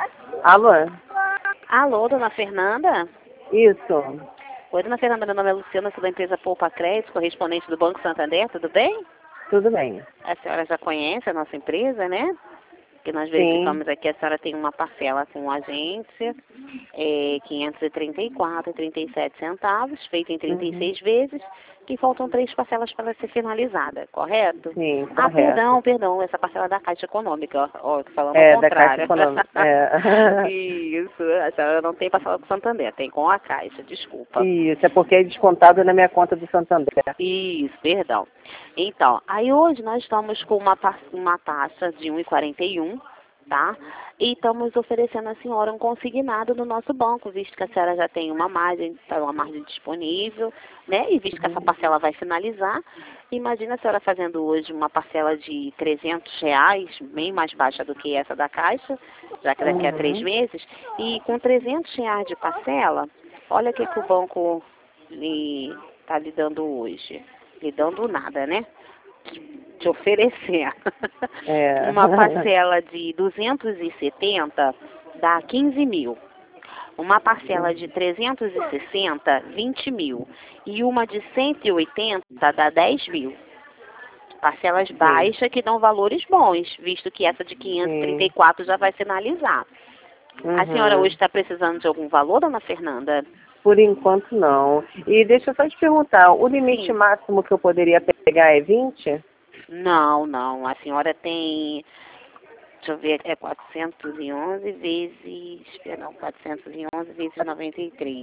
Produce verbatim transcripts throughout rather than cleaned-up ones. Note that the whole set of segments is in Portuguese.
Alô? Alô, dona Fernanda? Isso. Oi, dona Fernanda, meu nome é Luciana, sou da empresa Poupa Crédito, correspondente do Banco Santander, tudo bem? Tudo bem. A senhora já conhece a nossa empresa, né? Que nós Sim. verificamos aqui, a senhora tem uma parcela com a agência, é, quinhentos e trinta e quatro reais e trinta e sete centavos, feita em trinta e seis Uhum. vezes, que faltam três parcelas para ser finalizada, correto? Sim, Ah, correto. perdão, perdão, essa parcela é da Caixa Econômica, ó, ó, falando ao É, da Caixa contrário. Econômica. É. Isso, a senhora não tem parcela com o Santander, tem com a Caixa, desculpa. Isso, é porque é descontado na minha conta do Santander. Isso, perdão. Então, aí hoje nós estamos com uma, ta- uma taxa de um vírgula quarenta e um, tá? E estamos oferecendo à senhora um consignado no nosso banco, visto que a senhora já tem uma margem, tá, uma margem disponível, né? E visto que essa parcela vai finalizar, imagina a senhora fazendo hoje uma parcela de trezentos reais, bem mais baixa do que essa da Caixa, já que daqui a três Uhum. meses, e com trezentos reais de parcela, olha o que, que o banco lhe está lhe dando hoje. Lhe dando nada, né? Te oferecer. É. Uma parcela de duzentos e setenta dá quinze mil. Uma parcela de trezentos e sessenta, vinte mil. E uma de cento e oitenta dá dez mil. Parcelas Sim. baixas que dão valores bons, visto que essa de quinhentos e trinta e quatro já vai finalizar. A senhora Uhum. hoje está precisando de algum valor, dona Fernanda? Por enquanto não. E deixa eu só te perguntar, o limite Sim. máximo que eu poderia pegar é vinte? Não, não. A senhora tem, deixa eu ver, é quatrocentos e onze vezes, perdão, quatrocentos e onze vezes noventa e três.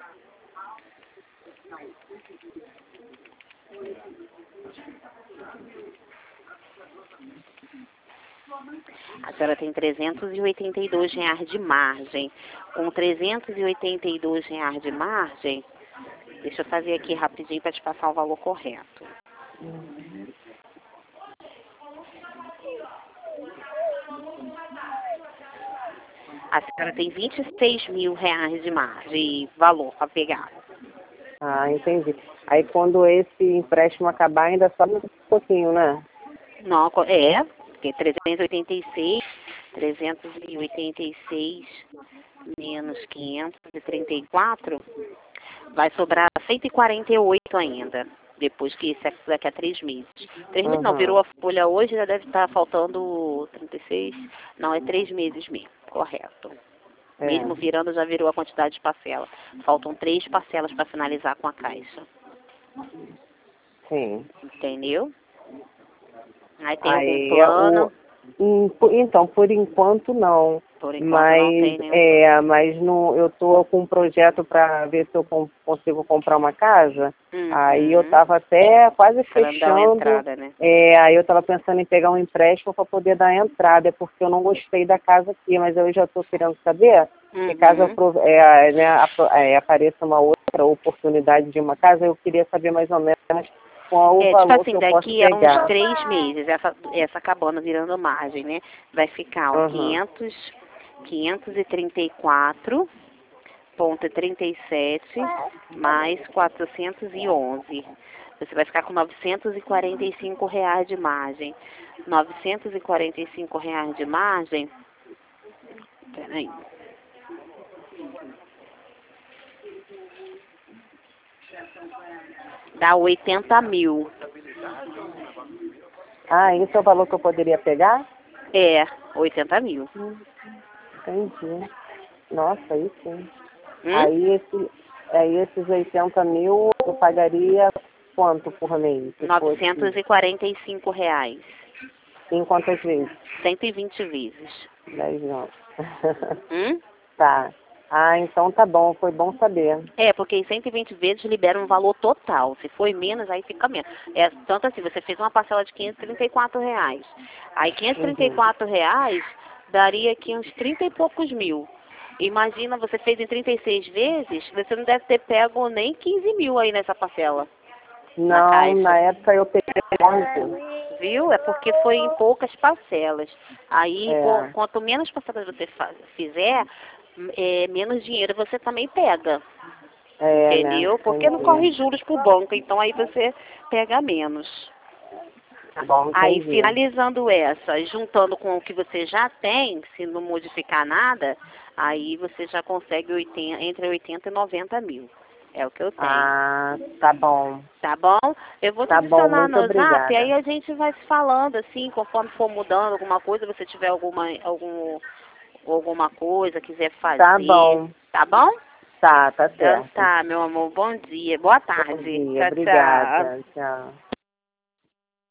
A senhora tem trezentos e oitenta e dois reais de margem. Com trezentos e oitenta e dois reais de margem, deixa eu fazer aqui rapidinho para te passar o valor correto. A senhora tem vinte e seis mil reais de margem, de valor para pegar. Ah, entendi. Aí quando esse empréstimo acabar, ainda sobe um pouquinho, né? Não, co- é, porque trezentos e oitenta e seis, trezentos e oitenta e seis menos quinhentos e trinta e quatro, vai sobrar cento e quarenta e oito ainda, depois que isso é daqui a três meses. Três meses não, virou Uhum. a folha hoje, já deve estar faltando trinta e seis, não, é três meses mesmo, correto. É. Mesmo virando, já virou a quantidade de parcela. Faltam três parcelas para finalizar com a Caixa, Sim. entendeu? Aí tem algum Aí é o. plano? Hum, po- Então, por enquanto não. Por enquanto não Mas tem nenhum plano. é, mas no, eu tô com um projeto para ver se eu com- consigo comprar uma casa. Aí eu Uhum. tava até quase Para dar uma fechando. entrada, né? É, aí eu tava pensando em pegar um empréstimo para poder dar a entrada, é porque eu não gostei da casa aqui, mas eu já estou querendo saber que caso eu Uhum. pro- é, né, apro- é, apareça uma outra oportunidade de uma casa, eu queria saber mais ou menos qual o É, tipo valor que assim, eu posso daqui a uns pegar. três meses, essa, essa acabando virando margem, né? Vai ficar, ó, Uhum. quinhentos, quinhentos e trinta e quatro ponto trinta e sete mais quatrocentos e onze. Você vai ficar com novecentos e quarenta e cinco reais de margem. novecentos e quarenta e cinco reais de margem. Peraí. Dá oitenta mil. Ah, esse é o valor que eu poderia pegar? É, oitenta mil. Hum, entendi. Nossa, aí sim. Hum? Aí, esse, aí esses oitenta mil eu pagaria quanto por mês? Se fosse novecentos e quarenta e cinco reais. em quantas vezes? cento e vinte vezes. Dez não. Hum? Tá. Ah, então tá bom, foi bom saber. É, porque em cento e vinte vezes libera um valor total. Se for menos, aí fica menos. É, tanto assim, você fez uma parcela de quinhentos e trinta e quatro reais. Aí quinhentos e trinta e Uhum. quatro reais daria aqui uns trinta e poucos mil. Imagina, você fez em trinta e seis vezes, você não deve ter pego nem quinze mil aí nessa parcela, na Não, na Caixa. época eu peguei onze. Viu? É porque foi em poucas parcelas. Aí, qu- É, quanto menos parcelas você fa- fizer, é, menos dinheiro você também pega. é, né? Entendeu? Porque não corre Entendi. juros pro banco, então aí você pega menos. Tá bom, Aí, entendi. finalizando essa, juntando com o que você já tem, se não modificar nada, aí você já consegue oitenta, entre oitenta e noventa mil. É o que eu tenho. Ah, tá bom. Tá bom? Eu vou te Tá bom, adicionar muito no Zap, aí obrigada. a gente vai se falando, assim, conforme for mudando alguma coisa, você tiver alguma, algum, alguma coisa, quiser Tá fazer. bom. Tá bom? Tá, tá Então certo. tá, meu amor. Bom dia. Boa Bom tarde. dia, Tchau, tchau. obrigada. Tchau.